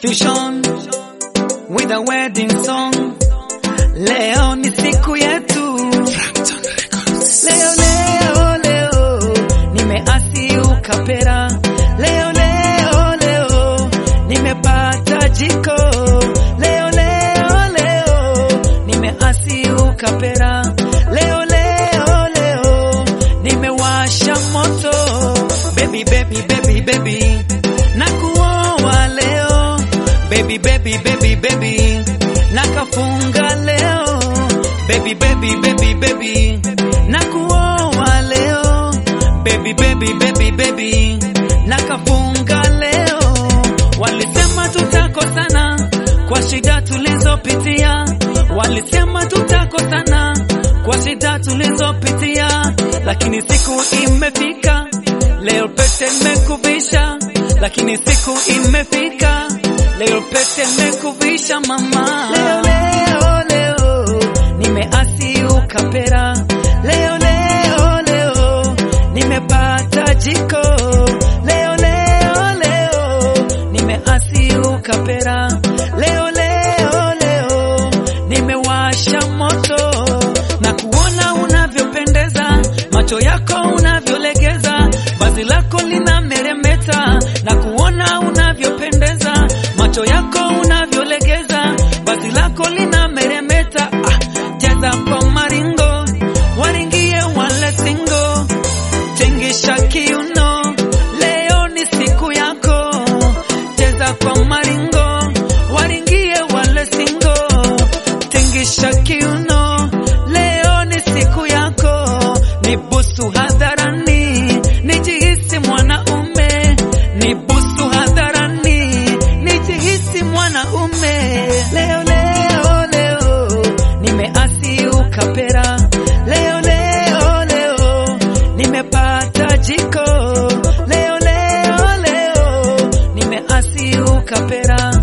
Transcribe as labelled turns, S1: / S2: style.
S1: Fusion with a wedding song. Leo ni siku yetu. Leo nimeasi ukapera. Leo nimepata jiko. Leo nimeasi ukapera. Leo nimewasha moto. Baby nakuoa leo. Baby nakafunga leo. Baby nakuoa leo. Baby nakafunga leo. Walisema tutakosana kwa shida tulizopitia. Walisema tutakosana kwa shida tulizopitia, lakini siku imefika. Leo pete nimekuvisha, lakini siku imefika. Leo pete nimekuvisha mama. Leo nimeasi ukapera. Leo nimepata jiko. Leo nimeasi ukapera. Leo nimewasha moto. Na kuona unavyopendeza, macho yako unavyolegeza, vazi lako linameremeta. Na kuona unavyopendeza, macho yako unavyolegeza, vazi lako linameremeta. Cheza kwa maringo, waringie wale singo. Tingisha kiuno, leo ni siku yako. Cheza kwa maringo, waringie wale singo. Tingisha kiuno, leo ni siku yako. Nibusu hadharani, nijihisi mwanaume. Nibusu hadharani, nijihisi mwanaume. Leo nimeasi ukapera. Leo nimepata jiko. Leo nimeasi ukapera.